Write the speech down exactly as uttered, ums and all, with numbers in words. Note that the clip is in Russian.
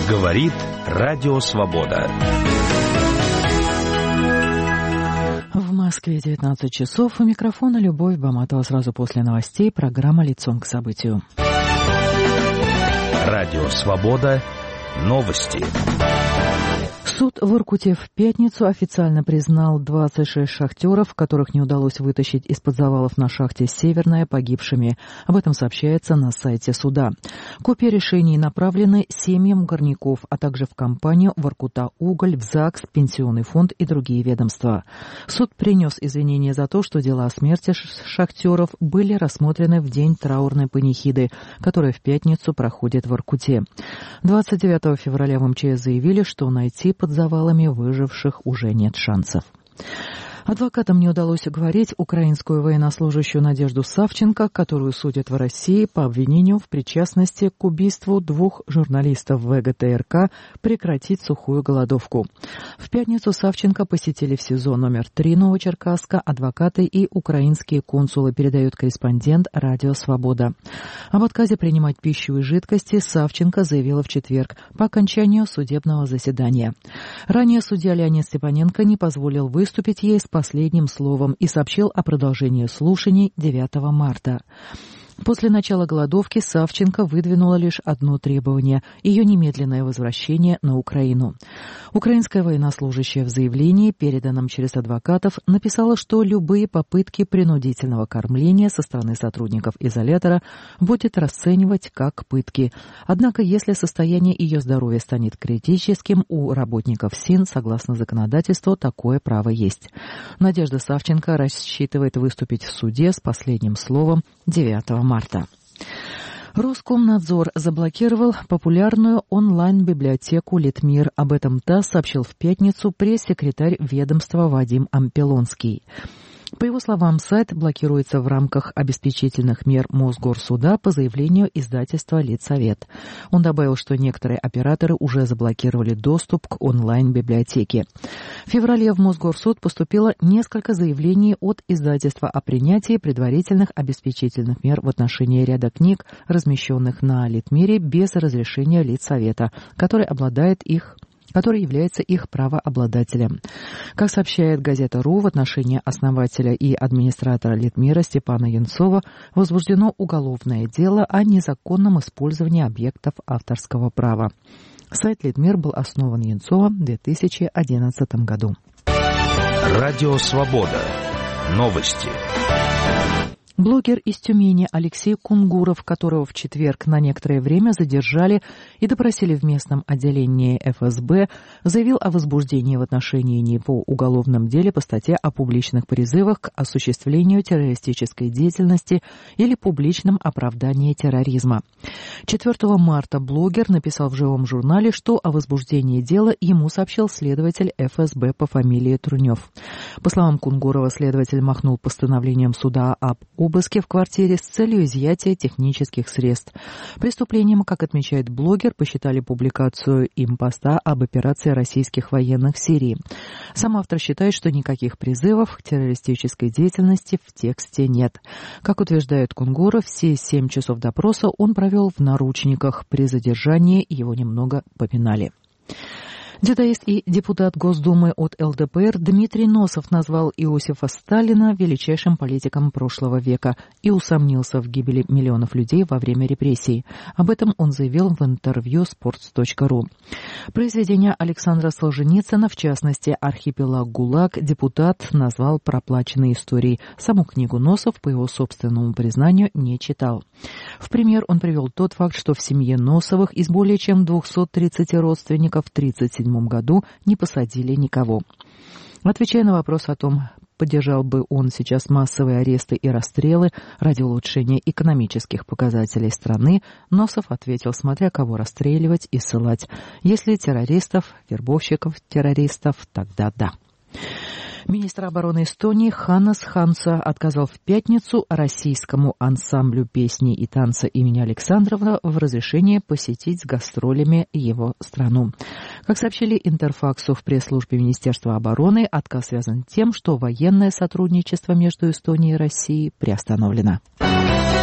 Говорит Радио Свобода. В Москве девятнадцать часов. У микрофона Любовь Баматова. Сразу после новостей программа «Лицом к событию». Радио Свобода. Новости. Суд в Воркуте в пятницу официально признал двадцать шесть шахтеров, которых не удалось вытащить из-под завалов на шахте «Северная», погибшими. Об этом сообщается на сайте суда. Копии решений направлены семьям горняков, а также в компанию «Воркута-Уголь», в ЗАГС, Пенсионный фонд и другие ведомства. Суд принес извинения за то, что дела о смерти шахтеров были рассмотрены в день траурной панихиды, которая в пятницу проходит в Воркуте. двадцать девятого февраля в МЧС заявили, что найти под завалами выживших уже нет шансов. Адвокатам не удалось уговорить украинскую военнослужащую Надежду Савченко, которую судят в России по обвинению в причастности к убийству двух журналистов ВГТРК, прекратить сухую голодовку. В пятницу Савченко посетили в СИЗО номер три Новочеркасска адвокаты и украинские консулы, передает корреспондент Радио Свобода. Об отказе принимать пищу и жидкости Савченко заявила в четверг по окончанию судебного заседания. Ранее судья Леонид Степаненко не позволил выступить ей с последним словом и сообщил о продолжении слушаний девятого марта. После начала голодовки Савченко выдвинула лишь одно требование – ее немедленное возвращение на Украину. Украинская военнослужащая в заявлении, переданном через адвокатов, написала, что любые попытки принудительного кормления со стороны сотрудников изолятора будет расценивать как пытки. Однако, если состояние ее здоровья станет критическим, у работников СИН, согласно законодательству, такое право есть. Надежда Савченко рассчитывает выступить в суде с последним словом девятого марта. Роскомнадзор заблокировал популярную онлайн-библиотеку «Литмир». Об этом ТАСС сообщил в пятницу пресс-секретарь ведомства Вадим Ампелонский. По его словам, сайт блокируется в рамках обеспечительных мер Мосгорсуда по заявлению издательства «Литсовет». Он добавил, что некоторые операторы уже заблокировали доступ к онлайн-библиотеке. В феврале в Мосгорсуд поступило несколько заявлений от издательства о принятии предварительных обеспечительных мер в отношении ряда книг, размещенных на Литмире без разрешения Литсовета, который обладает их который является их правообладателем. Как сообщает газета РУ, в отношении основателя и администратора Литмира Степана Янцова возбуждено уголовное дело о незаконном использовании объектов авторского права. Сайт Литмир был основан Янцовым в две тысячи одиннадцатом году. Радио Свобода. Новости. Блогер из Тюмени Алексей Кунгуров, которого в четверг на некоторое время задержали и допросили в местном отделении эф эс бэ, заявил о возбуждении в отношении него уголовном деле по статье о публичных призывах к осуществлению террористической деятельности или публичном оправдании терроризма. четвёртого марта блогер написал в живом журнале, что о возбуждении дела ему сообщил следователь эф эс бэ по фамилии Трунев. По словам Кунгурова, следователь махнул постановлением суда об обыске в квартире с целью изъятия технических средств. Преступлением, как отмечает блогер, посчитали публикацию им поста об операции российских военных в Сирии. Сам автор считает, что никаких призывов к террористической деятельности в тексте нет. Как утверждает Кунгуров, все семь часов допроса он провел в наручниках. При задержании его немного поминали. Дзюдоист и депутат Госдумы от эл дэ пэ эр Дмитрий Носов назвал Иосифа Сталина величайшим политиком прошлого века и усомнился в гибели миллионов людей во время репрессий. Об этом он заявил в интервью спортс точка ру. Произведение Александра Солженицына, в частности «Архипелаг ГУЛАГ», депутат назвал проплаченной историей. Саму книгу Носов, по его собственному признанию, не читал. В пример он привел тот факт, что в семье Носовых из более чем двухсот тридцати родственников в тридцать седьмом году не посадили никого. Отвечая на вопрос о том, поддержал бы он сейчас массовые аресты и расстрелы ради улучшения экономических показателей страны, Носов ответил, смотря кого расстреливать и ссылать. Если террористов, вербовщиков террористов, тогда да. Министр обороны Эстонии Ханнес Ханса отказал в пятницу российскому ансамблю песни и танца имени Александрова в разрешении посетить с гастролями его страну. Как сообщили Интерфаксу в пресс-службе Министерства обороны, отказ связан с тем, что военное сотрудничество между Эстонией и Россией приостановлено.